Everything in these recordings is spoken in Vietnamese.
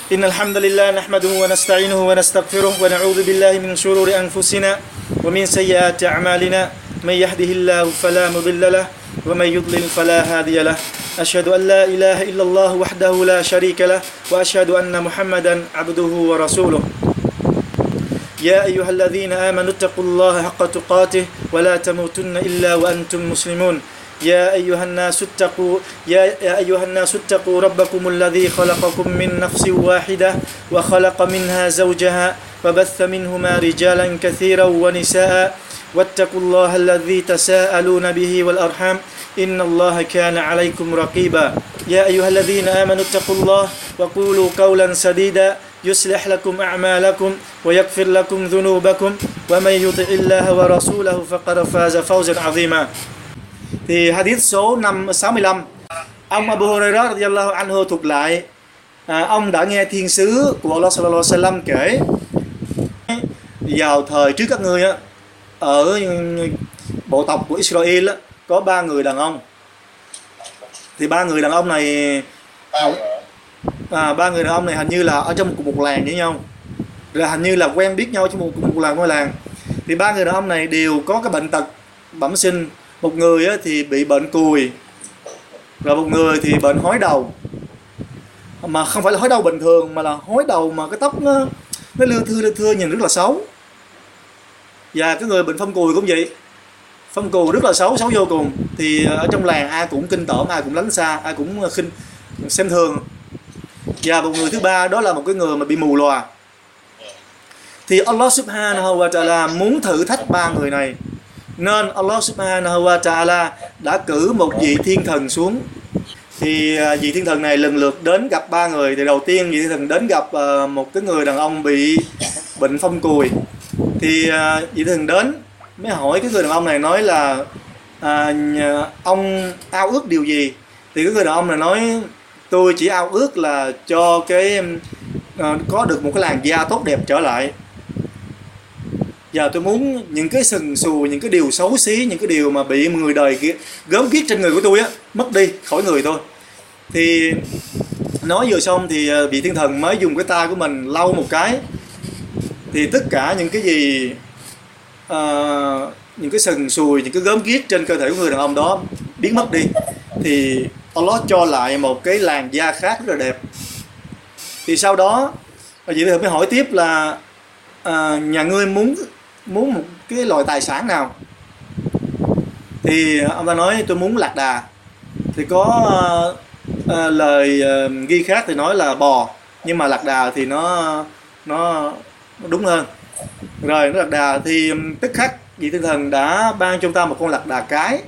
إن الحمد لله نحمده ونستعينه ونستغفره ونعوذ بالله من شرور أنفسنا ومن سيئات أعمالنا من يهده الله فلا مضل له ومن يضلل فلا هادي له أشهد أن لا إله إلا الله وحده لا شريك له وأشهد أن محمدا عبده ورسوله يا أيها الذين آمنوا اتقوا الله حق تقاته ولا تموتن إلا وأنتم مسلمون يا أيها الناس اتقوا ربكم الذي خلقكم من نفس واحدة وخلق منها زوجها وبث منهما رجالا كثيرا ونساء واتقوا الله الذي تساءلون به والأرحام إن الله كان عليكم رقيبا يا أيها الذين آمنوا اتقوا الله وقولوا قولا سديدا يصلح لكم أعمالكم ويغفر لكم ذنوبكم ومن يطع الله ورسوله فقد فاز فوزا عظيما. Thì hadith số 65, ông Abu Hurairah radhiyallahu anhu thuật lại, ông đã nghe thiên sứ của Allah sallallahu alaihi wasallam kể, vào thời trước các ngươi ở bộ tộc của Israel có 3 người đàn ông. Thì 3 người đàn ông này ba người đàn ông này hình như là ở trong một làng với nhau, rồi hình như là quen biết nhau trong một ngôi làng. Thì 3 người đàn ông này đều có cái bệnh tật bẩm sinh. Một người thì bị bệnh cùi, rồi một người thì bệnh hói đầu, mà không phải là hói đầu bình thường mà là hói đầu mà cái tóc nó lưa thưa nhìn rất là xấu. Và cái người bệnh phong cùi cũng vậy, phong cùi rất là xấu vô cùng. Thì ở trong làng ai cũng kinh tởm, ai cũng lánh xa, ai cũng khinh xem thường. Và một người thứ ba đó là một cái người mà bị mù lòa. Thì Allah subhanahu wa ta'ala muốn thử thách 3 người này, nên Allah subhanahu wa ta'ala đã cử một vị thiên thần xuống. Thì vị thiên thần này lần lượt đến gặp 3 người. Thì đầu tiên vị thiên thần đến gặp một cái người đàn ông bị bệnh phong cùi. Thì vị thiên thần đến mới hỏi cái người đàn ông này, nói là ông ao ước điều gì? Thì cái người đàn ông này nói, tôi chỉ ao ước là cho có được một cái làn da tốt đẹp trở lại. Và tôi muốn những cái sừng xù, những cái điều xấu xí, những cái điều mà bị người đời gớm ghiếc trên người của tôi mất đi khỏi người tôi. Thì nói vừa xong thì vị thiên thần mới dùng cái tay của mình lau một cái. Thì tất cả những cái gì những cái sừng sùi, những cái gớm ghiếc trên cơ thể của người đàn ông đó biến mất đi. Thì Allah cho lại một cái làn da khác rất là đẹp. Thì sau đó vị thiên thần mới hỏi tiếp là nhà ngươi muốn một cái loại tài sản nào? Thì ông ta nói tôi muốn lạc đà. Thì có lời ghi khác thì nói là bò, nhưng mà lạc đà thì nó đúng hơn. Rồi nó lạc đà thì tức khắc vị thiên thần đã ban cho ông ta một con lạc đà cái.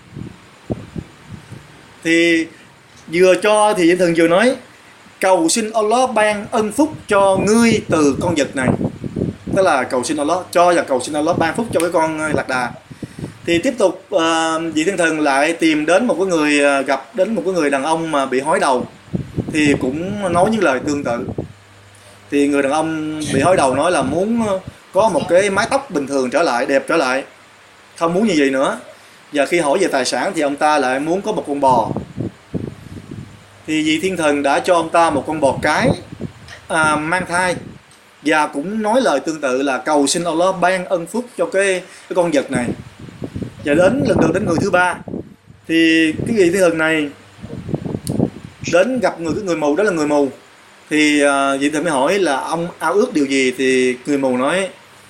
Thì vừa cho thì vị thiên thần vừa nói, cầu xin Allah ban ân phúc cho ngươi từ con vật này. Tức là cầu xin Allah cho, và cầu xin Allah ban phúc cho cái con lạc đà. Thì tiếp tục vị thiên thần lại tìm đến một cái người, gặp đến một cái người đàn ông mà bị hói đầu. Thì cũng nói những lời tương tự. Thì người đàn ông bị hói đầu nói là muốn có một cái mái tóc bình thường trở lại, đẹp trở lại, không muốn như vậy nữa. Và khi hỏi về tài sản thì ông ta lại muốn có một con bò. Thì vị thiên thần đã cho ông ta một con bò cái mang thai, và cũng nói lời tương tự là cầu xin Allah ban ân phúc cho cái con vật này. Và lần lượt đến người thứ ba. Thì cái vị thiên thần này đến gặp người mù, đó là người mù. Thì vị thiên thần mới hỏi là ông ao ước điều gì? Thì người mù nói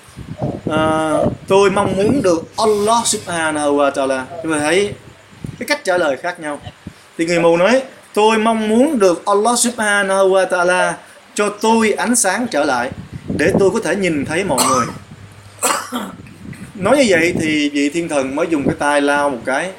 tôi mong muốn được Allah subhanahu wa ta'ala. Chúng ta thấy cái cách trả lời khác nhau. Thì người mù nói tôi mong muốn được Allah subhanahu wa ta'ala cho tôi ánh sáng trở lại để tôi có thể nhìn thấy mọi người. Nói như vậy thì vị thiên thần mới dùng cái tay lau một cái.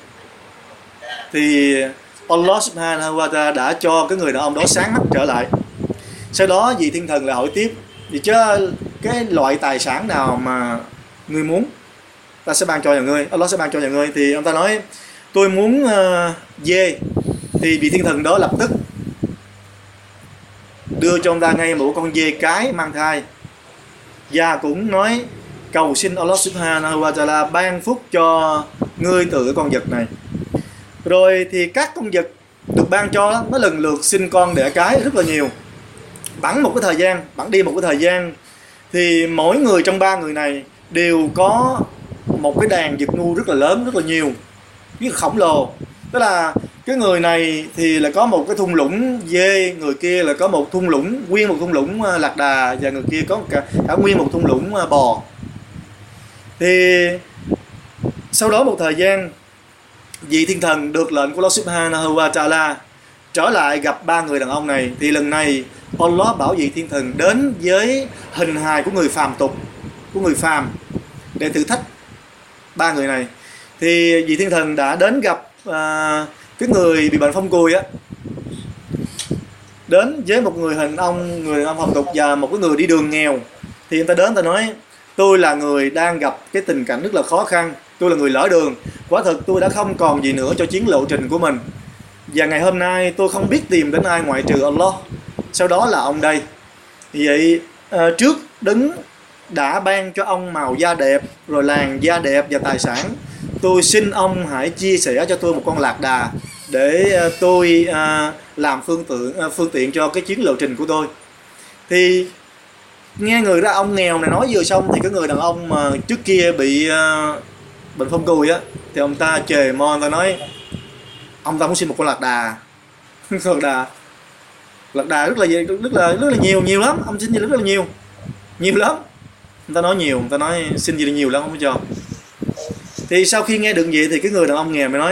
Thì Allah subhanahu wa ta'ala đã cho cái người đàn ông đó sáng mắt trở lại. Sau đó vị thiên thần lại hỏi tiếp, vì chứ cái loại tài sản nào mà ngươi muốn, ta sẽ ban cho nhà ngươi, Allah sẽ ban cho nhà ngươi. Thì ông ta nói tôi muốn dê. Thì vị thiên thần đó lập tức đưa cho ông ta ngay một con dê cái mang thai, và cũng nói cầu xin Allah subhanahu wa ta'ala ban phúc cho ngươi từ cái con vật này. Rồi thì các con vật được ban cho nó lần lượt sinh con đẻ cái rất là nhiều. Bẵng một cái thời gian, bẵng đi một cái thời gian, thì mỗi người trong ba người này đều có một cái đàn vật nuôi rất là lớn, rất là nhiều, rất là khổng lồ. Tức là cái người này thì là có một cái thung lũng dê, người kia là có một thung lũng, nguyên một thung lũng lạc đà, và người kia có cả nguyên một thung lũng bò. Thì sau đó một thời gian, vị thiên thần được lệnh của Allah Subhanahu wa Ta'ala trở lại gặp ba người đàn ông này. Thì lần này Allah bảo vị thiên thần đến với hình hài của người phàm tục, của người phàm, để thử thách ba người này. Thì vị thiên thần đã đến gặp cái người bị bệnh phong cùi á, đến với một người đàn ông phàm tục và một cái người đi đường nghèo. Thì người ta đến, ta nói: tôi là người đang gặp cái tình cảnh rất là khó khăn, tôi là người lỡ đường, quả thực tôi đã không còn gì nữa cho chuyến lộ trình của mình, và ngày hôm nay tôi không biết tìm đến ai ngoại trừ Allah, sau đó là ông đây. Vậy trước Đấng đã ban cho ông màu da đẹp, rồi làn da đẹp và tài sản, tôi xin ông hãy chia sẻ cho tôi một con lạc đà để tôi làm phương tiện cho cái chuyến lộ trình của tôi. Thì nghe người đàn ông nghèo này nói vừa xong, thì cái người đàn ông mà trước kia bị bệnh phong cùi á, thì ông ta chề mon, ta nói: ông ta muốn xin một con lạc đà. lạc đà rất là nhiều lắm, ông xin gì rất là nhiều lắm. Ông ta nói nhiều, ông ta nói xin gì là nhiều lắm, không có cho. Thì sau khi nghe được vậy thì cái người đàn ông nghèo mới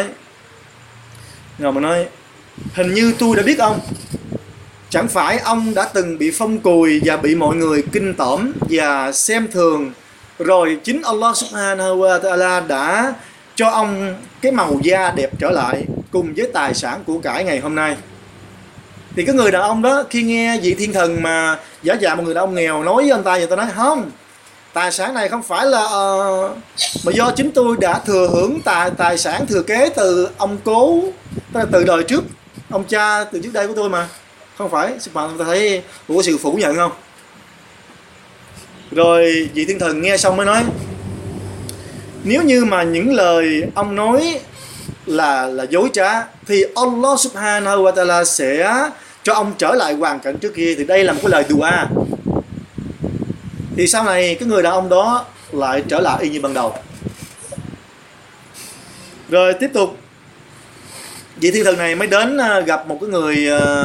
nói: hình như tôi đã biết ông. Chẳng phải ông đã từng bị phong cùi và bị mọi người kinh tởm và xem thường, rồi chính Allah Subhanahu wa Ta'ala đã cho ông cái màu da đẹp trở lại cùng với tài sản của cải ngày hôm nay. Thì cái người đàn ông đó khi nghe vị thiên thần mà giả dạng một người đàn ông nghèo nói với anh ta, người ta nói: không, tài sản này không phải là mà do chính tôi đã thừa hưởng tài sản thừa kế từ ông cố, tức là từ đời trước, ông cha từ trước đây của tôi mà. Không phải. Bạn ta thấy có sự phủ nhận không? Rồi vị thiên thần nghe xong mới nói: nếu như mà những lời ông nói là dối trá, thì Allah Subhanahu wa Ta'ala sẽ cho ông trở lại hoàn cảnh trước kia. Thì đây là một cái lời dua. Thì sau này cái người đàn ông đó lại trở lại y như ban đầu. Rồi tiếp tục, vị thiên thần này mới đến gặp một cái người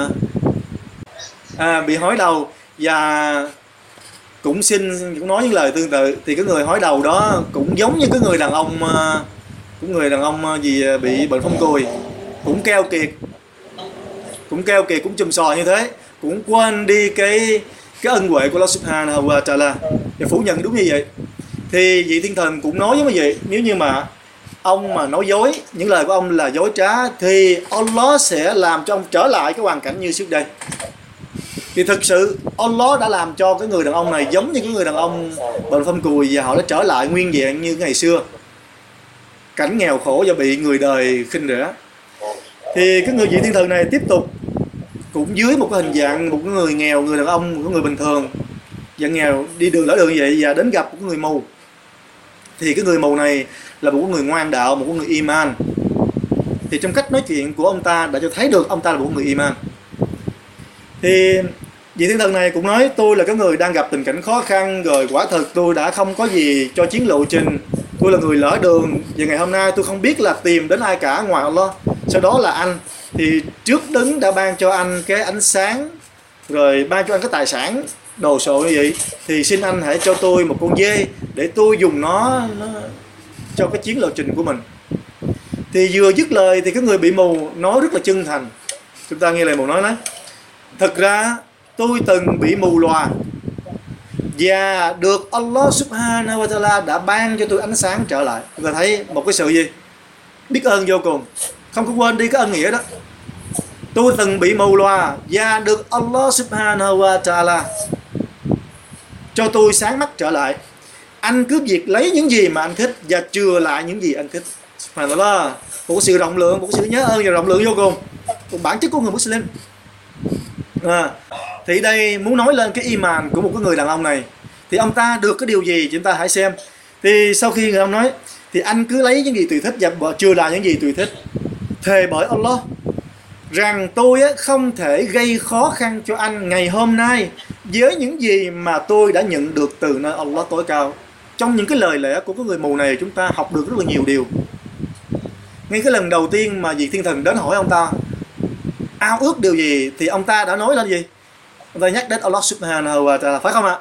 bị hói đầu, và cũng nói những lời tương tự. Thì cái người hói đầu đó cũng giống như cái người đàn ông bị bệnh phong cùi, cũng keo kiệt, cũng chùm sò như thế, cũng quên đi cái ân huệ của Allah Subhanahu wa Ta'ala và phủ nhận đúng như vậy. Thì vị thiên thần cũng nói với quý vị: nếu như mà ông mà nói dối, những lời của ông là dối trá, thì Allah sẽ làm cho ông trở lại cái hoàn cảnh như trước đây. Thì thực sự Allah đã làm cho cái người đàn ông này giống như cái người đàn ông bệnh phong cùi, và họ đã trở lại nguyên vẹn như ngày xưa, cảnh nghèo khổ và bị người đời khinh rẻ. Thì cái vị thiên thần này tiếp tục cũng dưới một cái hình dạng một cái người nghèo, người đàn ông, một người bình thường dạng nghèo đi đường lỡ đường như vậy, và đến gặp một người mù. Thì cái người mù này là một người ngoan đạo, một người iman. Thì trong cách nói chuyện của ông ta đã cho thấy được ông ta là một người iman. Thì vị thiên thần này cũng nói: tôi là cái người đang gặp tình cảnh khó khăn, rồi quả thực tôi đã không có gì cho chuyến lộ trình, tôi là người lỡ đường, và ngày hôm nay tôi không biết là tìm đến ai cả ngoài Allah, sau đó là anh. Thì trước Đấng đã ban cho anh cái ánh sáng, rồi ban cho anh cái tài sản đồ sộ như vậy, thì xin anh hãy cho tôi một con dê để tôi dùng nó cho cái chuyến lộ trình của mình. Thì vừa dứt lời thì cái người bị mù nói rất là chân thành. Chúng ta nghe lời mù nói: thật ra tôi từng bị mù lòa, và được Allah Subhanahu wa Ta'ala đã ban cho tôi ánh sáng trở lại. Chúng ta thấy một cái sự gì? Biết ơn vô cùng, không có quên đi cái ân nghĩa đó. Tôi từng bị mù lòa và được Allah Subhanahu wa Ta'ala cho tôi sáng mắt trở lại. Anh cứ việc lấy những gì mà anh thích và chừa lại những gì anh thích. Subhanallah, một sự rộng lượng, một sự nhớ ơn và rộng lượng vô cùng, một bản chất của người Muslim. Thì đây muốn nói lên cái iman của một cái người đàn ông này. Thì ông ta được cái điều gì chúng ta hãy xem. Thì sau khi người ông nói: thì anh cứ lấy những gì tùy thích và chừa lại những gì tùy thích, thề bởi Allah, rằng tôi không thể gây khó khăn cho anh ngày hôm nay với những gì mà tôi đã nhận được từ nơi Allah tối cao. Trong những cái lời lẽ của cái người mù này, chúng ta học được rất là nhiều điều. Ngay cái lần đầu tiên mà vị thiên thần đến hỏi ông ta ao ước điều gì, thì ông ta đã nói lên gì? Ông ta nhắc đến Allah subhanahu wa ta'ala, phải không ạ?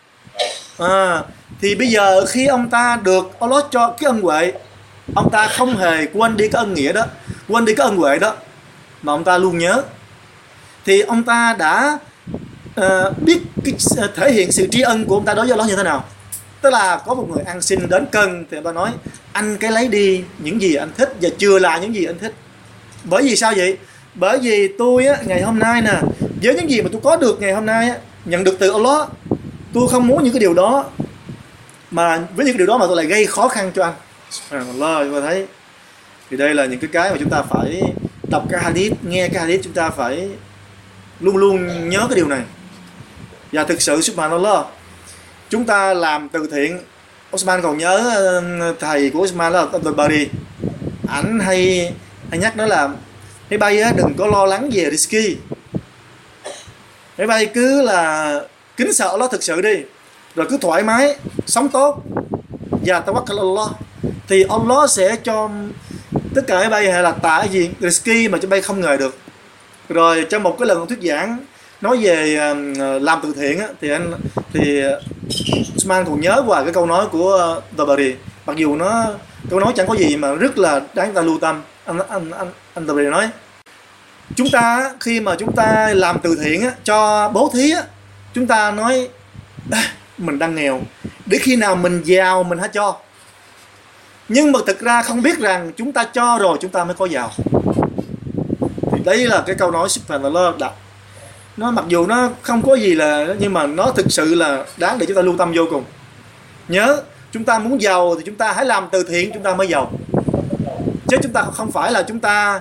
Thì bây giờ khi ông ta được Allah cho cái ân huệ, ông ta không hề quên đi cái ân nghĩa đó, quên đi cái ân huệ đó, mà ông ta luôn nhớ. Thì ông ta đã biết cái, thể hiện sự tri ân của ông ta đối với Allah như thế nào. Tức là có một người ăn xin đến cân, thì ông ta nói anh cái lấy đi những gì anh thích và chừa lại những gì anh thích. Bởi vì sao vậy? Bởi vì tôi ngày hôm nay nè, với những gì mà tôi có được ngày hôm nay nhận được từ Allah, tôi không muốn những cái điều đó, mà với những cái điều đó mà tôi lại gây khó khăn cho anh. Allah, chúng ta thấy thì đây là những cái mà chúng ta phải đọc cái hadith, nghe cái hadith, chúng ta phải luôn luôn nhớ cái điều này. Và thực sự subhanallah, chúng ta làm từ thiện. Osman còn nhớ thầy của Osman là Al-Bari, ảnh hay nhắc nói là máy bay đừng có lo lắng về risky, máy bay cứ là kính sợ nó thực sự đi, rồi cứ thoải mái sống tốt và tawakkal Allah, thì Allah sẽ cho tất cả máy bay hay là tại gì risky mà cho bay không ngờ được. Rồi trong một cái lần thuyết giảng nói về làm từ thiện thì Usman còn nhớ qua cái câu nói của Tabari, mặc dù câu nói chẳng có gì mà rất là đáng ta lưu tâm. Anh Tabari nói chúng ta khi mà chúng ta làm từ thiện cho bố thí chúng ta nói mình đang nghèo, để khi nào mình giàu mình hãy cho. Nhưng mà thực ra không biết rằng chúng ta cho rồi chúng ta mới có giàu. Thì đấy là cái câu nói subhanallah, nó mặc dù nó không có gì là, nhưng mà nó thực sự là đáng để chúng ta lưu tâm vô cùng. Nhớ, chúng ta muốn giàu thì chúng ta hãy làm từ thiện chúng ta mới giàu, chứ chúng ta không phải là chúng ta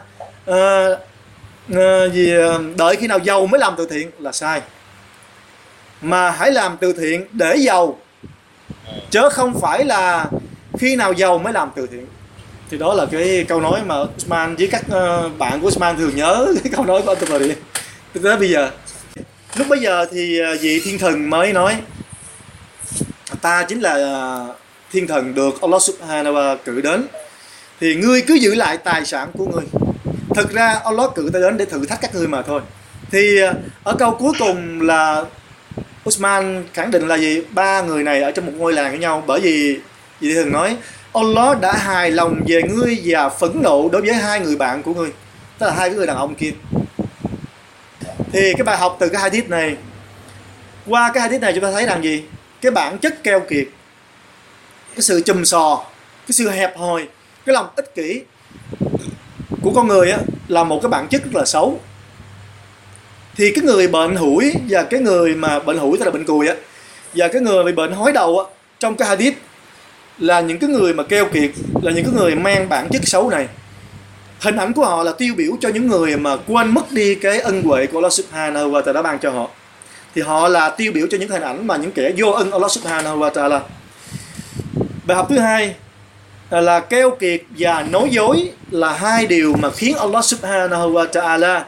đợi khi nào giàu mới làm từ thiện là sai. Mà hãy làm từ thiện để giàu, chứ không phải là khi nào giàu mới làm từ thiện. Thì đó là cái câu nói mà Usman với các bạn của Usman thường nhớ, cái câu nói của anh Tabari. Thực tế bây giờ, lúc bây giờ thì vị thiên thần mới nói ta chính là thiên thần được Allah subhanahu wa cử đến, thì ngươi cứ giữ lại tài sản của ngươi. Thực ra Allah cử ta đến để thử thách các ngươi mà thôi. Thì ở câu cuối cùng là Usman khẳng định là gì? Ba người này ở trong một ngôi làng với nhau, bởi vì vị thiên thần nói Allah đã hài lòng về ngươi và phẫn nộ đối với hai người bạn của ngươi, tức là hai cái người đàn ông kia. Thì cái bài học từ cái hadith này, qua cái hadith này chúng ta thấy rằng gì? Cái bản chất keo kiệt, cái sự chùm sò, cái sự hẹp hòi, cái lòng ích kỷ của con người là một cái bản chất rất là xấu. Thì cái người bệnh hủi và cái người mà bệnh hủi tức là bệnh cùi và cái người bị bệnh hói đầu trong cái hadith là những cái người mà keo kiệt, là những cái người mang bản chất xấu này. Hình ảnh của họ là tiêu biểu cho những người mà quên mất đi cái ân huệ của Allah subhanahu wa ta'ala ban cho họ. Thì họ là tiêu biểu cho những hình ảnh mà những kẻ vô ân Allah subhanahu wa ta'ala. Bài học thứ hai là keo kiệt và nói dối là hai điều mà khiến Allah subhanahu wa ta'ala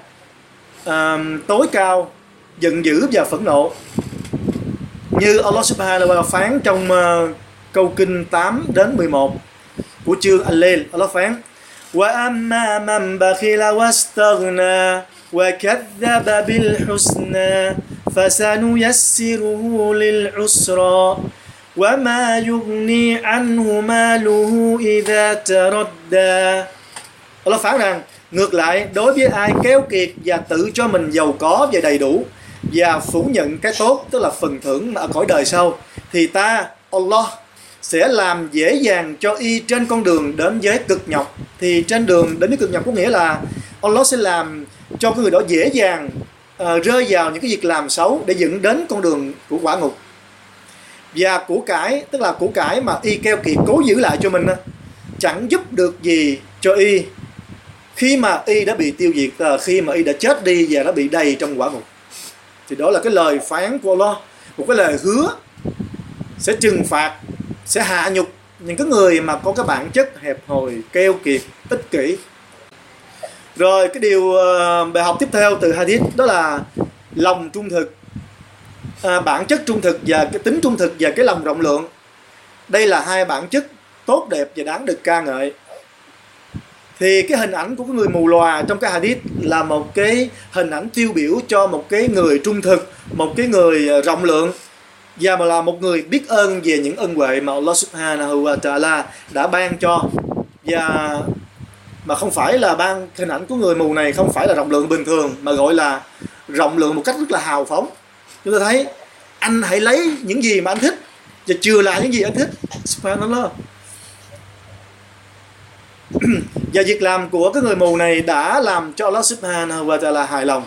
tối cao, giận dữ và phẫn nộ. Như Allah subhanahu wa ta'ala phán trong câu kinh 8 đến 11 của chương Al-Layl, Allah phán: وَأَمَّا مَنْ بَخِلَ وَاسْتَغْنَى وَكَذَّبَ بِالْحُسْنَى فَسَنُيَسِّرُهُ لِلْعُسْرَى وَمَا يُغْنِي عَنْهُ مَالُهُ إِذَا تَرَدَّى. Allah phán rằng ngược lại, đối với ai keo kiệt và tự cho mình giàu có và đầy đủ và phủ nhận cái tốt, tức là phần thưởng ở cõi đời sau, thì ta, Allah, sẽ làm dễ dàng cho y trên con đường đến với cực nhọc. Thì trên đường đến với cực nhọc có nghĩa là Allah sẽ làm cho cái người đó dễ dàng rơi vào những cái việc làm xấu để dẫn đến con đường của quả ngục. Và của cải, tức là của cải mà y keo kiệt cố giữ lại cho mình chẳng giúp được gì cho y khi mà y đã bị tiêu diệt, khi mà y đã chết đi và đã bị đầy trong quả ngục. Thì đó là cái lời phán của Allah, một cái lời hứa sẽ trừng phạt, sẽ hạ nhục những cái người mà có cái bản chất hẹp hòi, keo kiệt, ích kỷ. Rồi cái điều bài học tiếp theo từ hadith đó là lòng trung thực, bản chất trung thực và cái tính trung thực và cái lòng rộng lượng. Đây là hai bản chất tốt đẹp và đáng được ca ngợi. Thì cái hình ảnh của cái người mù lòa trong cái hadith là một cái hình ảnh tiêu biểu cho một cái người trung thực, một cái người rộng lượng, và mà là một người biết ơn về những ân huệ mà Allah Subhanahu wa Ta'ala đã ban cho. Và mà không phải là ban hình ảnh của người mù này không phải là rộng lượng bình thường, mà gọi là rộng lượng một cách rất là hào phóng. Chúng ta thấy anh hãy lấy những gì mà anh thích và chừa lại những gì anh thích. Subhanallah. Và việc làm của cái người mù này đã làm cho Allah Subhanahu wa Ta'ala hài lòng.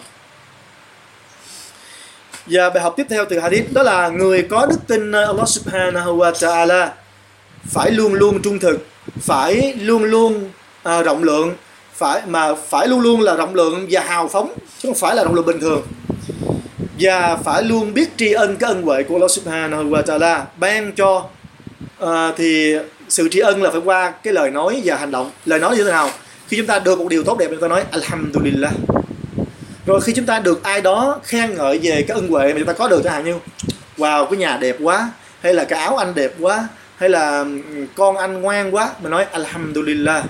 Và bài học tiếp theo từ hadith đó là người có đức tin nơi Allah Subhanahu wa Ta'ala phải luôn luôn trung thực, phải luôn luôn rộng lượng, phải luôn luôn là rộng lượng và hào phóng, chứ không phải là rộng lượng bình thường. Và phải luôn biết tri ân cái ân huệ của Allah Subhanahu wa Ta'ala ban cho. Thì sự tri ân là phải qua cái lời nói và hành động. Lời nói như thế nào? Khi chúng ta được một điều tốt đẹp, chúng ta nói Alhamdulillah. Rồi khi chúng ta được ai đó khen ngợi về cái ân huệ mà chúng ta có được, chẳng hạn như wow, cái nhà đẹp quá, hay là cái áo anh đẹp quá, hay là con anh ngoan quá, mình nói Alhamdulillah.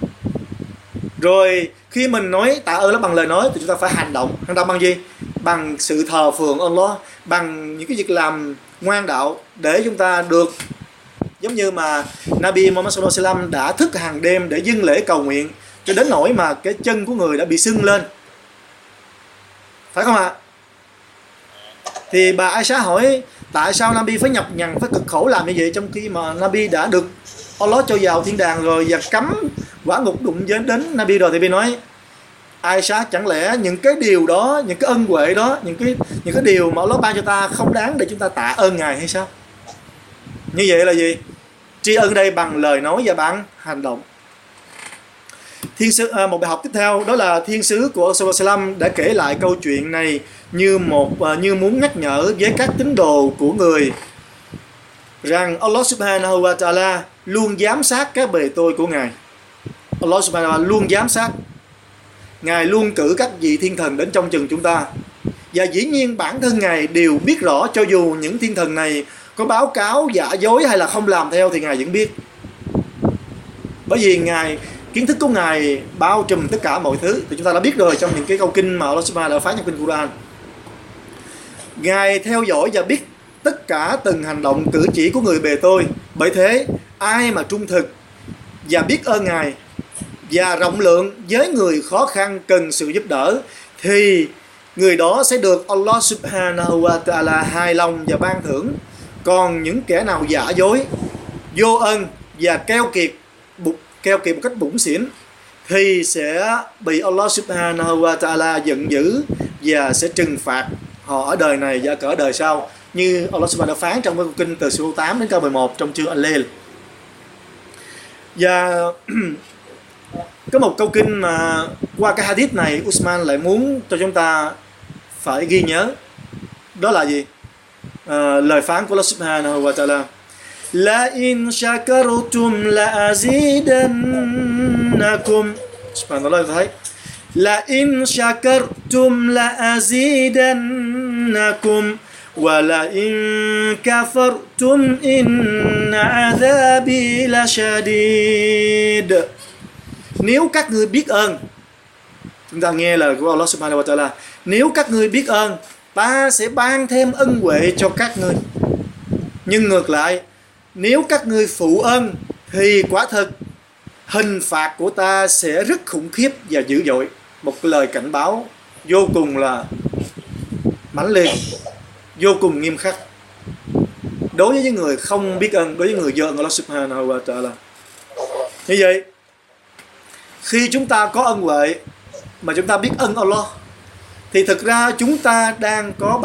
Rồi khi mình nói tạ ơn nó bằng lời nói thì chúng ta phải hành động. Hành động bằng gì? Bằng sự thờ phượng Allah, bằng những cái việc làm ngoan đạo, để chúng ta được giống như mà Nabi Muhammad sallallahu alaihi wasallam đã thức hàng đêm để dâng lễ cầu nguyện, cho đến nỗi mà cái chân của người đã bị sưng lên, phải không ạ? Thì bà Aisha hỏi tại sao Nabi phải nhọc nhằn, phải cực khổ làm như vậy, trong khi mà Nabi đã được Allah cho vào thiên đàng rồi và cấm quả ngục đụng đến Nabi rồi. Thì Nabi nói Aisha, chẳng lẽ những cái điều đó, những cái ân huệ đó, những cái điều mà Allah ban cho ta không đáng để chúng ta tạ ơn Ngài hay sao? Như vậy là gì? Tri ân đây bằng lời nói và bằng hành động. Một bài học tiếp theo đó là thiên sứ của Rasulullah đã kể lại câu chuyện này như muốn nhắc nhở với các tín đồ của người rằng Allah Subhanahu wa Ta'ala luôn giám sát các bề tôi của Ngài. Allah Subhanahu wa Ta'ala luôn giám sát. Ngài luôn cử các vị thiên thần đến trong chừng chúng ta. Và dĩ nhiên bản thân Ngài đều biết rõ, cho dù những thiên thần này có báo cáo giả dối hay là không làm theo thì Ngài vẫn biết. Bởi vì kiến thức của Ngài bao trùm tất cả mọi thứ. Thì chúng ta đã biết rồi trong những cái câu kinh mà Allah Subhanahu đã phán trong kinh Quran. Ngài theo dõi và biết tất cả từng hành động cử chỉ của người bề tôi. Bởi thế ai mà trung thực và biết ơn Ngài và rộng lượng với người khó khăn cần sự giúp đỡ thì người đó sẽ được Allah Subhanahu wa Ta'ala hài lòng và ban thưởng. Còn những kẻ nào giả dối, vô ơn và keo kiệt một cách bủn xỉn thì sẽ bị Allah Subhanahu wa Ta'ala giận dữ và sẽ trừng phạt họ ở đời này và ở đời sau, như Allah Subhanahu đã phán trong câu kinh từ số 8 đến câu 11 trong chương Al-Layl. Và có một câu kinh mà qua cái hadith này Usman lại muốn cho chúng ta phải ghi nhớ, đó là gì? Lời phán của Allah Subhanahu wa Ta'ala: La in shakartum la azidannakum. Subhanallah, thấy La in shakartum la azidannakum wa la in kafartum inna azabi la shadid. Nếu các ngươi biết ơn, chúng ta nghe lời của Allah Subhanahu wa Ta'ala, nếu các ngươi biết ơn, ta sẽ ban thêm ân huệ cho các ngươi. Nhưng ngược lại, nếu các ngươi phụ ơn thì quả thực hình phạt của ta sẽ rất khủng khiếp và dữ dội. Một lời cảnh báo vô cùng là mãnh liệt, vô cùng nghiêm khắc đối với những người không biết ơn, đối với người dơ ơn Allah Subhanahu wa Ta'ala. Như vậy, khi chúng ta có ân huệ mà chúng ta biết ơn Allah thì thực ra chúng ta đang có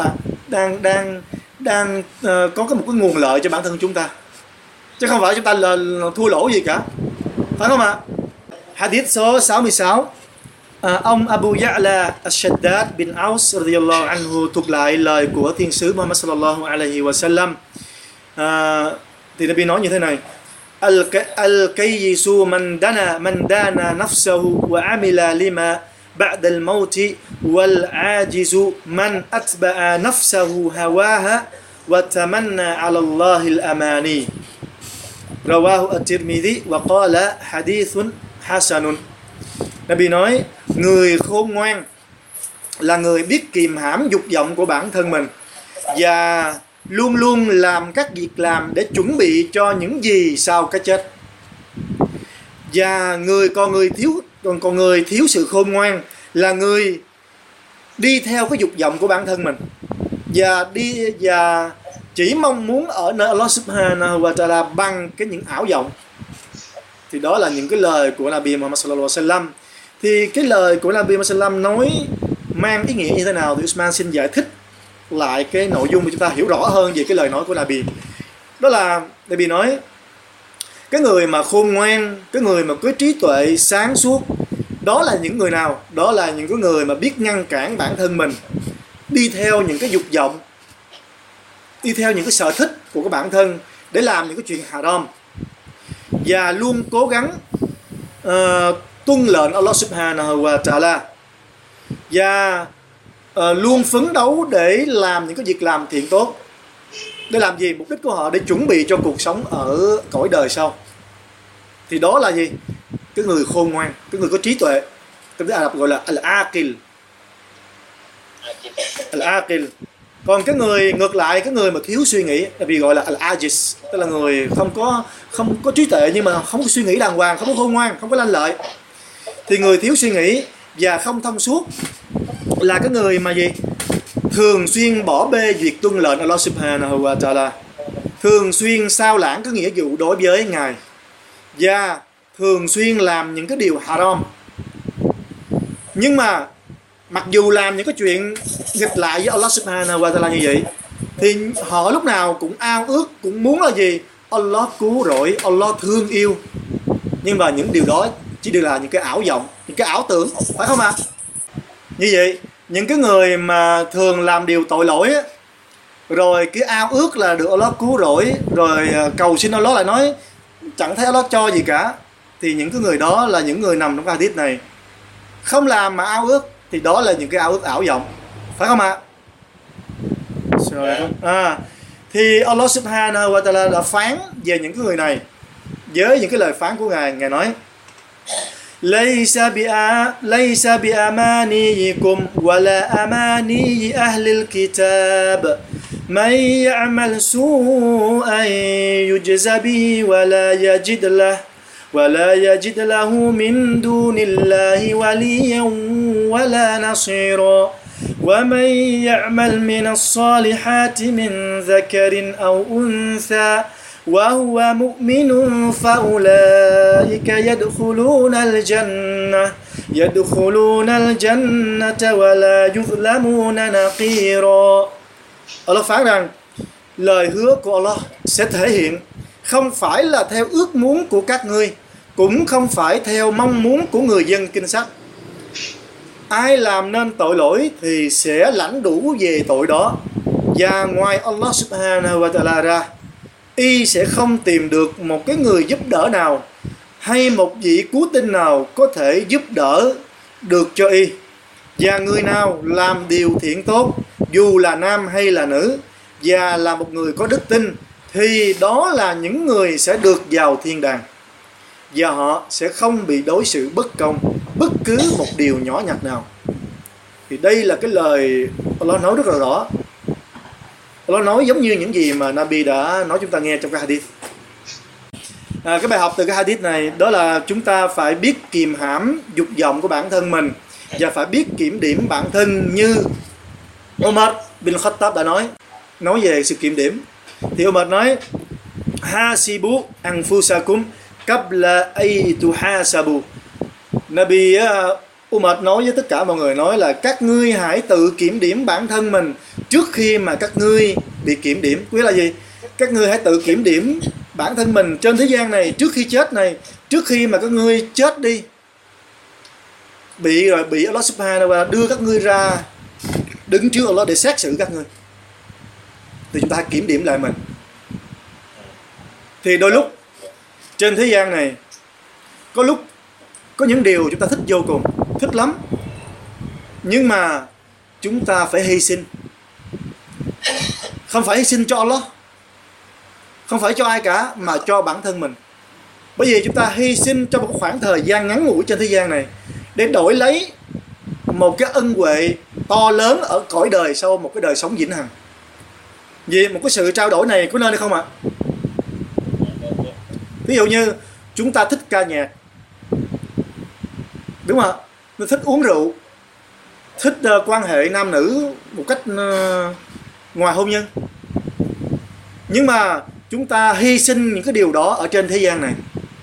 có một cái nguồn lợi cho bản thân chúng ta, chứ không phải chúng ta là thua lỗ gì cả, phải không ạ? Hadith số 66, ông Abu Ya'la Ash-Shaddad bin Aus radiyallahu anhu thuộc lại lời của thiên sứ Muhammad sallallahu alaihi wasallam. Thì Nabi nói như thế này: Al-kayyisu man dana nafsahu wa amila lima بعد الموت والعاجز من أتبع نفسه هواها وتمنى على الله الأماني رواه الترمذي وقال حديث حسن. Nabi nói người khôn ngoan là người biết kìm hãm dục vọng của bản thân mình và luôn luôn làm các việc làm để chuẩn bị cho những gì sau cái chết. Và còn người thiếu sự khôn ngoan là người đi theo cái dục vọng của bản thân mình và chỉ mong muốn ở nơi Allah Subhanahu wa Ta'ala bằng những ảo vọng. Thì đó là những cái lời của Nabi Muhammad sallallahu alaihi wasallam. Thì cái lời của Nabi Muhammad sallallahu alaihi wasallam nói mang ý nghĩa như thế nào thì Usman xin giải thích lại cái nội dung để chúng ta hiểu rõ hơn về cái lời nói của Nabi. Đó là Nabi nói cái người mà khôn ngoan, cái người mà có trí tuệ sáng suốt, đó là những người nào? Đó là những cái người mà biết ngăn cản bản thân mình đi theo những cái dục vọng, đi theo những cái sở thích của cái bản thân để làm những cái chuyện haram, và luôn cố gắng tuân lệnh Allah Subhanahu wa Ta'ala, và luôn phấn đấu để làm những cái việc làm thiện tốt. Để làm gì? Mục đích của họ để chuẩn bị cho cuộc sống ở cõi đời sau. Thì đó là gì? Cái người khôn ngoan, cái người có trí tuệ. Trong tiếng Ả Rập gọi là al-aqil. Al-aqil. Còn cái người ngược lại, cái người mà thiếu suy nghĩ là vì gọi là al-ajiz, tức là người không có trí tuệ nhưng mà không có suy nghĩ đàng hoàng, không có khôn ngoan, không có lanh lợi. Thì người thiếu suy nghĩ và không thông suốt là cái người mà gì? Thường xuyên bỏ bê việc tuân lệnh Allah Subhanahu wa Ta'ala, thường xuyên sao lãng cái nghĩa vụ đối với Ngài, và thường xuyên làm những cái điều haram. Nhưng mà mặc dù làm những cái chuyện nghịch lại với Allah Subhanahu wa Ta'ala như vậy, thì họ lúc nào cũng ao ước, cũng muốn là gì? Allah cứu rỗi, Allah thương yêu. Nhưng mà những điều đó chỉ đều là những cái ảo vọng, những cái ảo tưởng, phải không ạ? Như vậy, những cái người mà thường làm điều tội lỗi á, rồi cứ ao ước là được Allah cứu rỗi, rồi cầu xin Allah lại nói chẳng thấy Allah cho gì cả, thì những cái người đó là những người nằm trong cái hadith này. Không làm mà ao ước thì đó là những cái ao ước ảo vọng, phải không ạ? Thì Allah Subhanahu wa Ta'ala đã phán về những cái người này với những cái lời phán của Ngài. Ngài nói ليس بأمانيكم ولا أماني أهل الكتاب من يعمل سوءا يجز به ولا يجد له من دون الله وليا ولا نصيرا ومن يعمل من الصالحات من ذكر أو أنثى وهو مؤمن فأولئك يدخلون الجنة ولا يظلمون نقيرا. Allah phán rằng lời hứa của Allah sẽ thể hiện không phải là theo ước muốn của các ngươi, cũng không phải theo mong muốn của người dân kinh sách. Ai làm nên tội lỗi thì sẽ lãnh đủ về tội đó, và ngoài Allah Subhanahu wa Ta'ala ra, y sẽ không tìm được một cái người giúp đỡ nào hay một vị cứu tinh nào có thể giúp đỡ được cho y. Và người nào làm điều thiện tốt, dù là nam hay là nữ, và là một người có đức tin, thì đó là những người sẽ được vào thiên đàng, và họ sẽ không bị đối xử bất công bất cứ một điều nhỏ nhặt nào. Thì đây là cái lời Allah nói rất là rõ. Allah nói giống như những gì mà Nabi đã nói chúng ta nghe trong cái hadith. Cái bài học từ cái hadith này đó là chúng ta phải biết kìm hãm dục vọng của bản thân mình, và phải biết kiểm điểm bản thân như Umar bin Khattab đã nói về sự kiểm điểm. Thì Umar nói hasibu anfusakum qabla ay tuhasabu. Nabi Umar nói với tất cả mọi người, nói là các ngươi hãy tự kiểm điểm bản thân mình trước khi mà các ngươi bị kiểm điểm. Nghĩa là gì? Các ngươi hãy tự kiểm điểm bản thân mình trên thế gian này trước khi chết này, trước khi mà các ngươi chết đi, bị Allah Subhanahu wa Ta'ala đưa các ngươi ra đứng trước Allah để xét xử các ngươi, thì chúng ta hãy kiểm điểm lại mình. Thì đôi lúc trên thế gian này có lúc có những điều chúng ta thích vô cùng, thích lắm, Nhưng mà chúng ta phải hy sinh. Không phải hy sinh cho Allah, không phải cho ai cả, mà cho bản thân mình. Bởi vì chúng ta hy sinh trong một khoảng thời gian ngắn ngủi trên thế gian này để đổi lấy một cái ân huệ to lớn ở cõi đời sau, một cái đời sống vĩnh hằng. Vì một cái sự trao đổi này có nên hay không ạ? Ví dụ như chúng ta thích ca nhạc, đúng không ạ? Mình thích uống rượu, thích quan hệ nam nữ một cách ngoài hôn nhân. Nhưng mà chúng ta hy sinh những cái điều đó ở trên thế gian này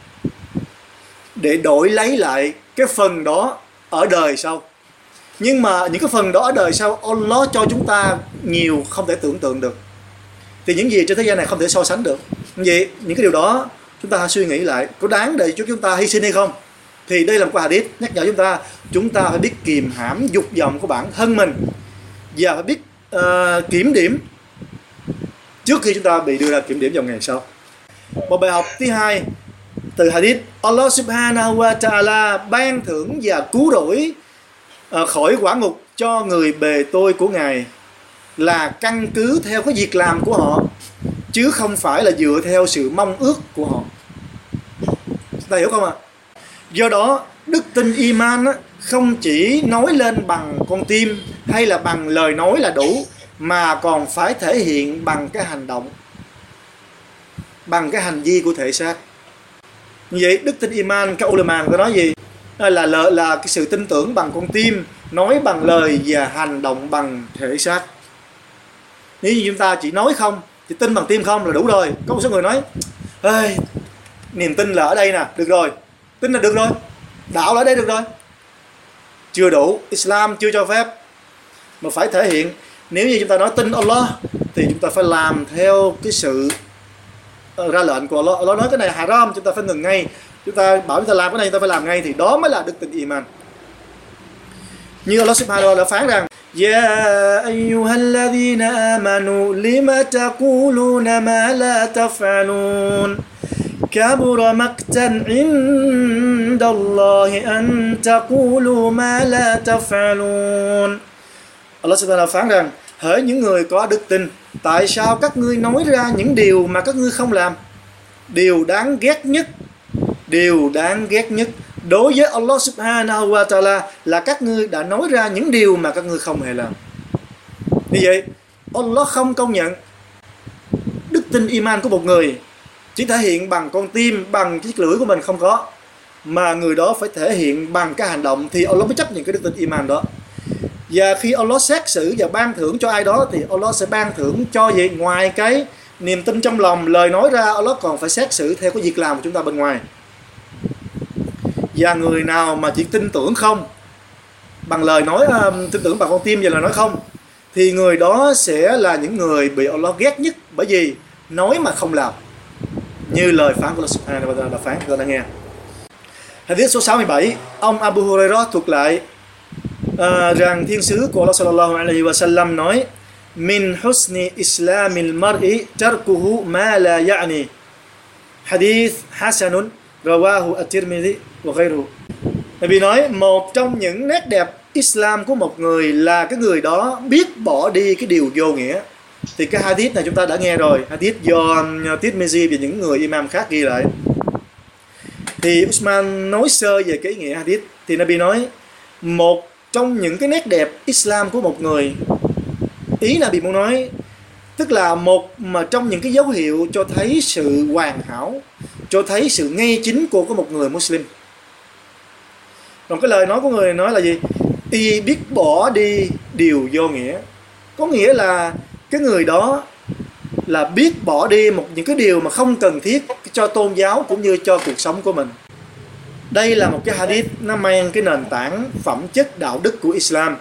để đổi lấy lại cái phần đó ở đời sau. Nhưng mà những cái phần đó ở đời sau, Allah cho chúng ta nhiều không thể tưởng tượng được. Thì những gì trên thế gian này không thể so sánh được. Vậy những cái điều đó chúng ta hãy suy nghĩ lại, có đáng để cho chúng ta hy sinh hay không? Thì đây là một cái hadith nhắc nhở chúng ta phải biết kìm hãm dục vọng của bản thân mình và phải biết kiểm điểm trước khi chúng ta bị đưa ra kiểm điểm vào ngày sau. Một bài học thứ hai từ hadith: Allah subhanahu wa ta'ala ban thưởng và cứu rỗi khỏi quả ngục cho người bề tôi của Ngài là căn cứ theo cái việc làm của họ, chứ không phải là dựa theo sự mong ước của họ. Ta hiểu không ạ? Do đó đức tin iman không chỉ nói lên bằng con tim hay là bằng lời nói là đủ, mà còn phải thể hiện bằng cái hành động, bằng cái hành vi của thể xác. Như vậy đức tin iman, các ulama người ta nói gì? Là cái sự tin tưởng bằng con tim, nói bằng lời và hành động bằng thể xác. Nếu như chúng ta chỉ nói không, chỉ tin bằng tim không là đủ rồi. Có một số người nói: ê, niềm tin là ở đây nè, được rồi, tin là được rồi, đạo là ở đây được rồi. Chưa đủ, Islam chưa cho phép, mà phải thể hiện. Nếu như chúng ta nói tin Allah thì chúng ta phải làm theo cái sự ra lệnh của Allah. Allah nói cái này haram, chúng ta phải ngừng ngay. Chúng ta bảo chúng ta làm cái này, chúng ta phải làm ngay, thì đó mới là đức tin iman. Như Allah subhanahu wa ta'ala đã phán rằng: Ya ayyuhalladhina amanu lima taquluna ma la taf'alun kabura maqtan indallahi an taqulu ma la taf'alun. Allah subhanahu wa ta'ala phán rằng: hỡi những người có đức tin, tại sao các ngươi nói ra những điều mà các ngươi không làm? Điều đáng ghét nhất đối với Allah subhanahu wa ta'ala là các ngươi đã nói ra những điều mà các ngươi không hề làm. Như vậy Allah không công nhận đức tin iman của một người chỉ thể hiện bằng con tim, bằng chiếc lưỡi của mình không có, mà người đó phải thể hiện bằng cái hành động thì Allah mới chấp nhận cái đức tin iman đó. Và khi Allah xét xử và ban thưởng cho ai đó thì Allah sẽ ban thưởng cho gì? Ngoài cái niềm tin trong lòng, lời nói ra, Allah còn phải xét xử theo cái việc làm của chúng ta bên ngoài. Và người nào mà chỉ tin tưởng không, bằng lời nói, tin tưởng bằng con tim và lời nói không, thì người đó sẽ là những người bị Allah ghét nhất, bởi vì nói mà không làm, như lời phán của Allah subhanahu wa ta'ala đã phán cho ta nghe. Hadith số 67, ông Abu Hurairah thuật lại rằng thiên sứ của Allah sallallahu alaihi wa sallam nói: Min husni islamil mar'i tarkuhu ma la ya'ni. Hadith hasanun rawahu at-Tirmidhi wa ghayruhu. Nabi nói một trong những nét đẹp Islam của một người là cái người đó biết bỏ đi cái điều vô nghĩa. Thì cái hadith này chúng ta đã nghe rồi, hadith do Tirmidhi và những người imam khác ghi lại. Thì Usman nói sơ về cái ý nghĩa hadith. Thì Nabi nói một trong những cái nét đẹp Islam của một người, ý là bị muốn nói tức là một mà trong những cái dấu hiệu cho thấy sự hoàn hảo, cho thấy sự ngay chính của một người Muslim. Còn cái lời nói của người nói là gì? Y biết bỏ đi điều vô nghĩa. Có nghĩa là cái người đó là biết bỏ đi những cái điều mà không cần thiết cho tôn giáo cũng như cho cuộc sống của mình. Đây là một cái hadith nó mang cái nền tảng phẩm chất đạo đức của Islam.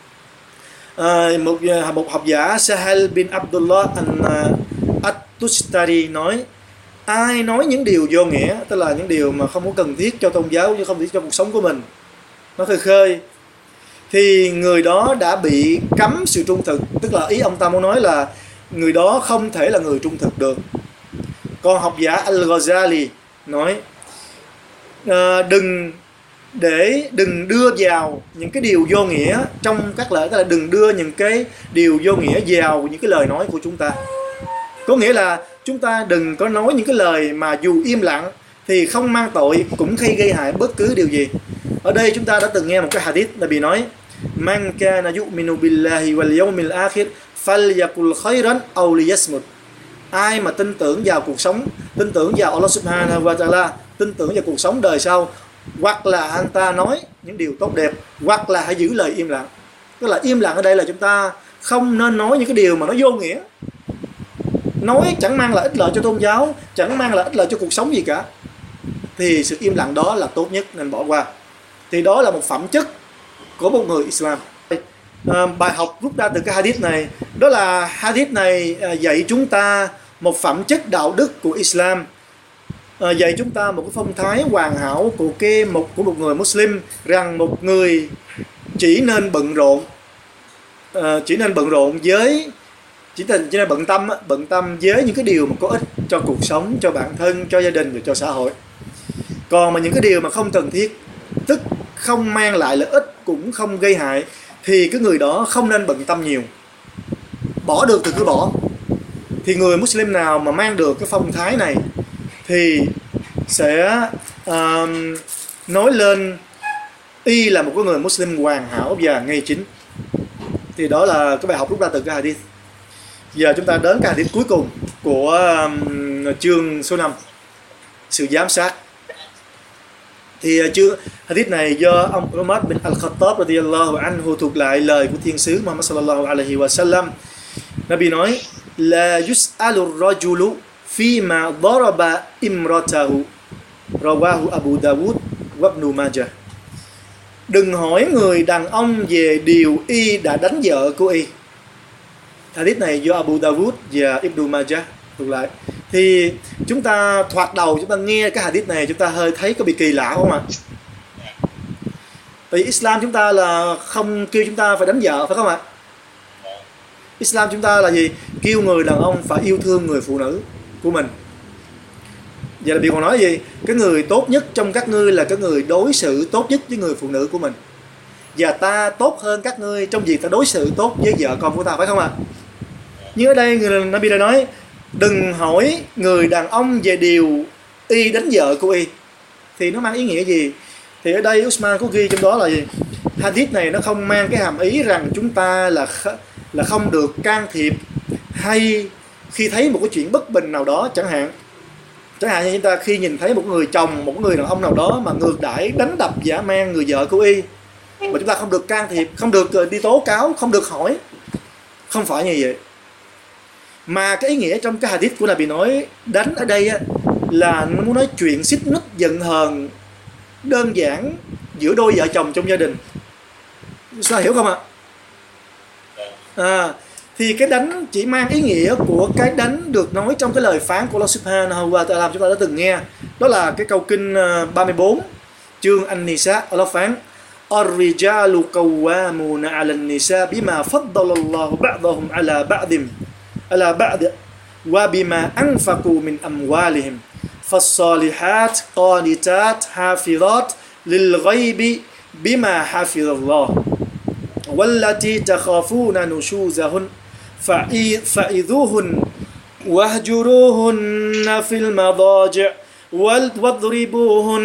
Một học giả Sahal bin Abdullah at-Tustari nói: ai nói những điều vô nghĩa, tức là những điều mà không có cần thiết cho tôn giáo, chứ không cần thiết cho cuộc sống của mình, nó khơi khơi, thì người đó đã bị cấm sự trung thực. Tức là ý ông ta muốn nói là người đó không thể là người trung thực được. Còn học giả Al-Ghazali nói: đừng để đừng đưa vào những cái điều vô nghĩa trong các lời, tức là đừng đưa những cái điều vô nghĩa vào những cái lời nói của chúng ta. Có nghĩa là chúng ta đừng có nói những cái lời mà dù im lặng thì không mang tội cũng không gây hại bất cứ điều gì. Ở đây chúng ta đã từng nghe một cái hadith là bị nói: Man kana yu'minu billahi wal yawmil akhir falyakul khairan aw liyasmut. Ai mà tin tưởng vào cuộc sống, tin tưởng vào Allah Subhanahu wa Ta'ala, tin tưởng vào cuộc sống đời sau, hoặc là anh ta nói những điều tốt đẹp, hoặc là hãy giữ lời im lặng. Tức là im lặng ở đây là chúng ta không nên nói những cái điều mà nó vô nghĩa, nói chẳng mang lại ích lợi cho tôn giáo, chẳng mang lại ích lợi cho cuộc sống gì cả, thì sự im lặng đó là tốt nhất, nên bỏ qua. Thì đó là một phẩm chất của một người Islam. Bài học rút ra từ cái hadith này, đó là hadith này dạy chúng ta một phẩm chất đạo đức của Islam, dạy chúng ta một cái phong thái hoàn hảo của một người Muslim, rằng một người chỉ nên bận rộn với chỉ nên bận tâm với những cái điều mà có ích cho cuộc sống, cho bản thân, cho gia đình và cho xã hội. Còn mà những cái điều mà không cần thiết, tức không mang lại lợi ích cũng không gây hại, thì cái người đó không nên bận tâm nhiều. Bỏ được thì cứ bỏ. Thì người Muslim nào mà mang được cái phong thái này thì sẽ nói lên y là một cái người Muslim hoàn hảo và ngay chính. Thì đó là cái bài học rút ra từ cái hadith. Giờ chúng ta đến cái hadith cuối cùng của chương số 5, sự giám sát. Thì chương hadith này do ông Umar bin Al-Khattab radiyallahu anhu thuộc lại lời của thiên sứ Muhammad sallallahu alaihi wa sallam. Nabi nói: La yus'alu ar-rajulu fima daraba imratahu, rawahu Abu Dawud wa Ibn Majah. Đừng hỏi người đàn ông về điều y đã đánh vợ của y. Hadith này do Abu Dawud và Ibn Majah thuộc lại. Thì chúng ta thoạt đầu chúng ta nghe cái hadith này, chúng ta hơi thấy có bị kỳ lạ không ạ? Tại vì Islam chúng ta là không kêu chúng ta phải đánh vợ, phải không ạ? Islam chúng ta là gì? Kêu người đàn ông phải yêu thương người phụ nữ của mình. Vậy là Biblia còn nói gì? Cái người tốt nhất trong các ngươi là cái người đối xử tốt nhất với người phụ nữ của mình. Và ta tốt hơn các ngươi trong việc ta đối xử tốt với vợ con của ta, phải không ạ? Nhưng ở đây người Nabi đã nói: đừng hỏi người đàn ông về điều y đánh vợ của y. Thì nó mang ý nghĩa gì? Thì ở đây Usman có ghi trong đó là gì? Hadith này nó không mang cái hàm ý rằng chúng ta là không được can thiệp, hay khi thấy một cái chuyện bất bình nào đó, chẳng hạn như chúng ta khi nhìn thấy một người chồng, một người đàn ông nào đó mà ngược đãi, đánh đập, dã man người vợ của y, mà chúng ta không được can thiệp, không được đi tố cáo, không được hỏi. Không phải như vậy. Mà cái ý nghĩa trong cái hadith của Nabi nói đánh ở đây là nó muốn nói chuyện xích mích, giận hờn đơn giản giữa đôi vợ chồng trong gia đình. Sao hiểu không ạ? Thì cái đánh chỉ mang ý nghĩa của cái đánh được nói trong cái lời phán của Allah Subhanahu wa Ta'ala, chúng ta đã từng nghe. Đó là cái câu kinh 34 chương An-Nisa. Allah phán: Ar-rijalu qawwamuna 'ala an-nisa bima faddalallahu ba'dahum 'ala ba'd wa bima anfaqu min amwalihim fas-salihat qanitat hafizat lil-ghaibi bima hafizallah wallati takhafuna nushuzahun fa'idhuhun wahjuruhunna fil madaji' واضربوهن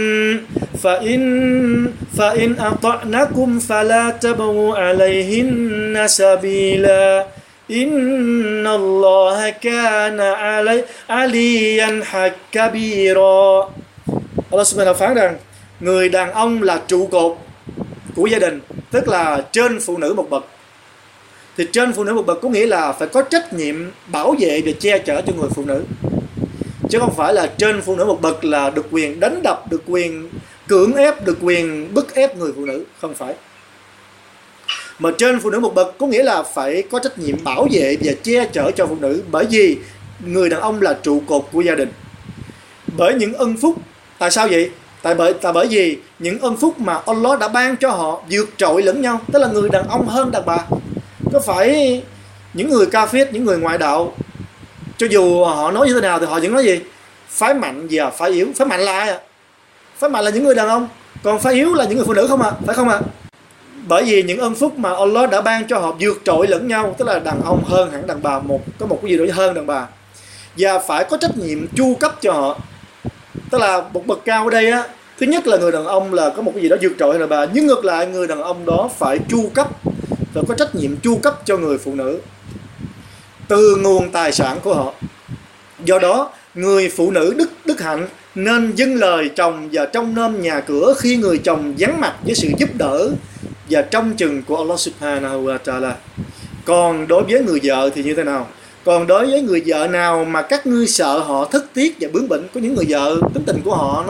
فإن أطعنكم فلا تبغوا عليهن سبيلا إن الله كان عليا كبيرا. Allah Subhanahu phán rằng người đàn ông là trụ cột của gia đình, tức là trên phụ nữ một bậc. Thì trên phụ nữ một bậc có nghĩa là phải có trách nhiệm bảo vệ và che chở cho người phụ nữ, chứ không phải là trên phụ nữ một bậc là được quyền đánh đập, được quyền cưỡng ép, được quyền bức ép người phụ nữ. Không phải. Mà trên phụ nữ một bậc có nghĩa là phải có trách nhiệm bảo vệ và che chở cho phụ nữ, bởi vì người đàn ông là trụ cột của gia đình. Bởi những ân phúc. Tại sao vậy? Bởi vì những ân phúc mà Allah đã ban cho họ vượt trội lẫn nhau, tức là người đàn ông hơn đàn bà. Có phải những người kafir, những người ngoại đạo, cho dù họ nói như thế nào thì họ vẫn nói gì? Phái mạnh và phái yếu. Phái mạnh là ai ạ? Phái mạnh là những người đàn ông. Còn phái yếu là những người phụ nữ không ạ? Phải không ạ? Bởi vì những ơn phúc mà Allah đã ban cho họ vượt trội lẫn nhau, tức là đàn ông hơn hẳn đàn bà, có một cái gì đó hơn đàn bà, và phải có trách nhiệm chu cấp cho họ. Tức là một bậc cao ở đây á, thứ nhất là người đàn ông là có một cái gì đó vượt trội hơn đàn bà, nhưng ngược lại người đàn ông đó phải chu cấp, phải có trách nhiệm chu cấp cho người phụ nữ từ nguồn tài sản của họ. Do đó người phụ nữ đức hạnh nên dâng lời chồng và trông nom nhà cửa khi người chồng vắng mặt, với sự giúp đỡ và trông chừng của Allah Subhanahu wa Ta'ala. Còn đối với người vợ thì như thế nào? Còn đối với người vợ nào mà các ngươi sợ họ thất tiếc và bướng bỉnh, có những người vợ tính tình của họ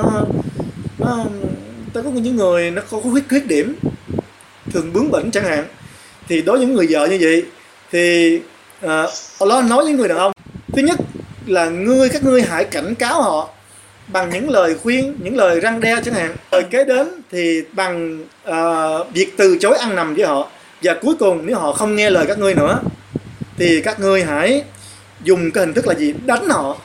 có những người nó có khuyết điểm thường bướng bỉnh chẳng hạn, thì đối với những người vợ như vậy thì Allah nói với người đàn ông, thứ nhất là các ngươi hãy cảnh cáo họ bằng những lời khuyên, những lời răn đe chẳng hạn. Rồi kế đến thì bằng việc từ chối ăn nằm với họ. Và cuối cùng nếu họ không nghe lời các ngươi nữa thì các ngươi hãy dùng cái hình thức là gì? Đánh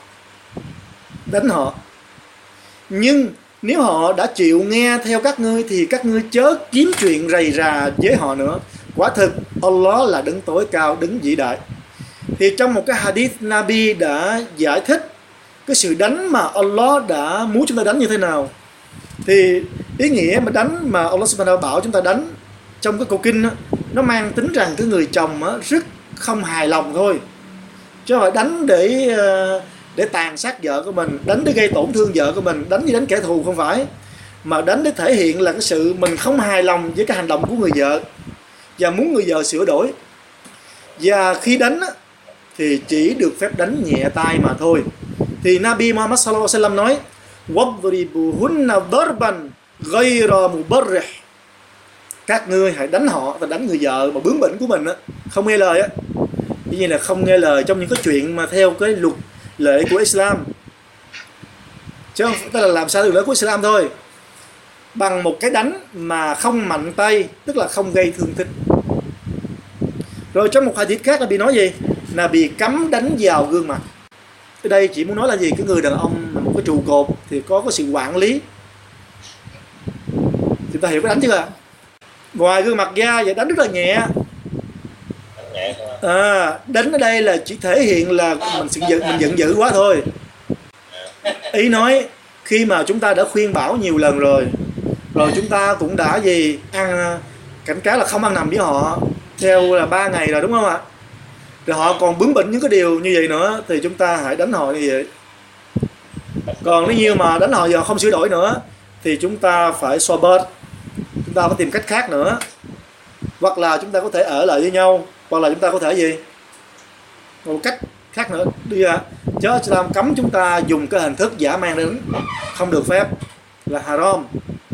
họ. Nhưng nếu họ đã chịu nghe theo các ngươi thì các ngươi chớ kiếm chuyện rầy rà với họ nữa. Quả thực Allah là đấng tối cao, đấng vĩ đại. Thì trong một cái hadith, Nabi đã giải thích cái sự đánh mà Allah đã muốn chúng ta đánh như thế nào. Thì ý nghĩa mà đánh mà Allah Subhanahu bảo chúng ta đánh trong cái câu kinh đó, nó mang tính rằng cái người chồng đó, rất không hài lòng thôi, chứ không phải đánh để tàn sát vợ của mình, đánh để gây tổn thương vợ của mình, đánh như đánh kẻ thù, không phải, mà đánh để thể hiện là cái sự mình không hài lòng với cái hành động của người vợ và muốn người vợ sửa đổi. Và khi đánh đó, thì chỉ được phép đánh nhẹ tay mà thôi. Thì Nabi Muhammad sallallahu alaihi wasallam nói: "Wadribuhunna darban ghayra mubarrih." Các ngươi hãy đánh họ, và đánh người vợ mà bướng bỉnh của mình á, không nghe lời á. Dĩ nhiên là không nghe lời trong những cái chuyện mà theo cái luật lệ của Islam, chứ không tức là làm sao được lễ của Islam thôi, bằng một cái đánh mà không mạnh tay, tức là không gây thương tích. Rồi trong một hadith khác là bị nói gì? Là bị cấm đánh vào gương mặt. Ở đây chỉ muốn nói là gì? Cái người đàn ông là một cái trụ cột thì có cái sự quản lý. Chúng ta hiểu cái đánh chưa ạ? Ngoài gương mặt ra vậy đánh rất là nhẹ. Đánh ở đây là chỉ thể hiện là mình giận dữ quá thôi. Ý nói khi mà chúng ta đã khuyên bảo nhiều lần rồi chúng ta cũng đã cảnh cáo là không ăn nằm với họ theo là 3 ngày rồi, đúng không ạ? Rồi họ còn bướng bỉnh những cái điều như vậy nữa thì chúng ta hãy đánh họ như vậy. Còn nếu như mà đánh họ giờ không sửa đổi nữa thì chúng ta phải xoa bớt, chúng ta phải tìm cách khác nữa, hoặc là chúng ta có thể ở lại với nhau, hoặc là chúng ta có thể gì một cách khác nữa đi ra. Chứ Islam cấm chúng ta dùng cái hình thức giả mang đến, không được phép, là haram.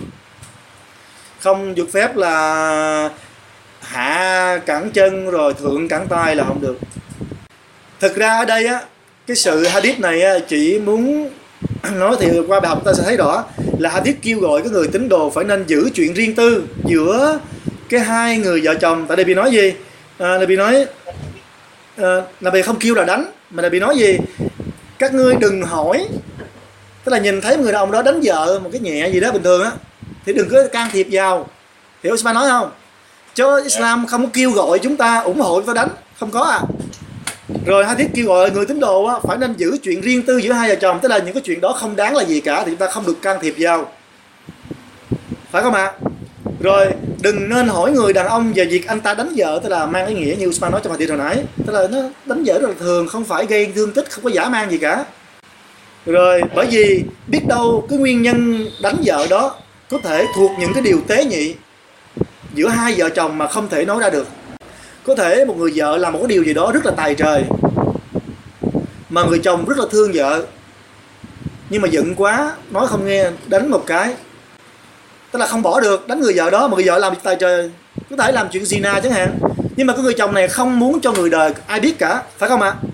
Không được phép là hạ cẳng chân rồi thượng cẳng tay là không được. Thực ra ở đây á, cái sự hadith này á, chỉ muốn nói thì qua bài học ta sẽ thấy rõ là hadith kêu gọi cái người tín đồ phải nên giữ chuyện riêng tư giữa cái hai người vợ chồng. Tại đây bị nói gì? Nabi nói Nabi không kêu là đánh, mà Nabi nói gì? Các ngươi đừng hỏi, tức là nhìn thấy người đàn ông đó đánh vợ một cái nhẹ gì đó bình thường á thì đừng có can thiệp vào. Hiểu Islam nói không? Chứ Islam không có kêu gọi chúng ta ủng hộ chúng ta đánh, không có à. Rồi hadith kêu gọi người tín đồ á, phải nên giữ chuyện riêng tư giữa hai vợ chồng, tức là những cái chuyện đó không đáng là gì cả thì chúng ta không được can thiệp vào, phải không ạ? Rồi đừng nên hỏi người đàn ông về việc anh ta đánh vợ, tức là mang ý nghĩa như Usman nói trong hadith hồi nãy, tức là nó đánh vợ rất là thường, không phải gây thương tích, không có dã man gì cả. Rồi bởi vì biết đâu cái nguyên nhân đánh vợ đó có thể thuộc những cái điều tế nhị giữa hai vợ chồng mà không thể nói ra được. Có thể một người vợ làm một cái điều gì đó rất là tài trời mà người chồng rất là thương vợ, nhưng mà giận quá nói không nghe, đánh một cái, tức là không bỏ được, đánh người vợ đó. Mà người vợ làm việc tài trời, có thể làm chuyện zina chẳng hạn, nhưng mà cái người chồng này không muốn cho người đời ai biết cả, phải không ạ?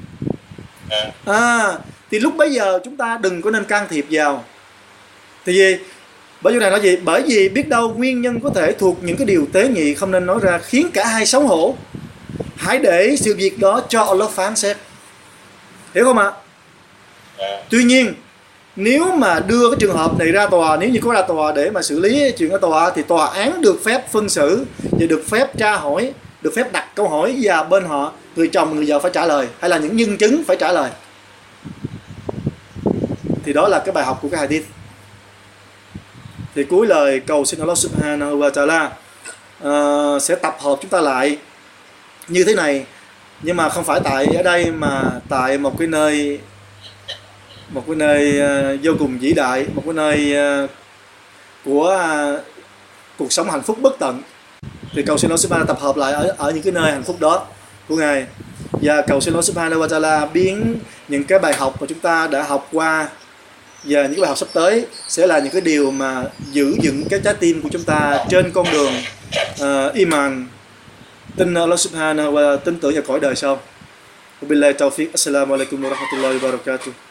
Thì lúc bấy giờ chúng ta đừng có nên can thiệp vào. Thì gì? Bởi vì này nói gì? Bởi vì biết đâu nguyên nhân có thể thuộc những cái điều tế nhị không nên nói ra, khiến cả hai xấu hổ. Hãy để sự việc đó cho Allah phán xét, hiểu không ạ? Tuy nhiên nếu mà đưa cái trường hợp này ra tòa, nếu như có ra tòa để mà xử lý chuyện ở tòa, thì tòa án được phép phân xử và được phép tra hỏi, được phép đặt câu hỏi, và bên họ, người chồng người vợ phải trả lời, hay là những nhân chứng phải trả lời. Thì đó là cái bài học của cái hadith. Thì cuối lời cầu xin Allah Subhanahu wa Ta'ala sẽ tập hợp chúng ta lại như thế này, nhưng mà không phải tại ở đây mà tại một cái nơi vô cùng vĩ đại, một cái nơi của cuộc sống hạnh phúc bất tận. Thì cầu xin Allah Subhanahu tập hợp lại ở những cái nơi hạnh phúc đó của Ngài, và cầu xin Allah Subhanahu wa Ta'ala biến những cái bài học mà chúng ta đã học qua và những cái bài học sắp tới sẽ là những cái điều mà giữ dựng cái trái tim của chúng ta trên con đường iman, tin Allah Subhanahu wa, tin tưởng vào cõi đời sau. Wabillahi taufiq. Assalamu alaikum warahmatullahi wabarakatuh.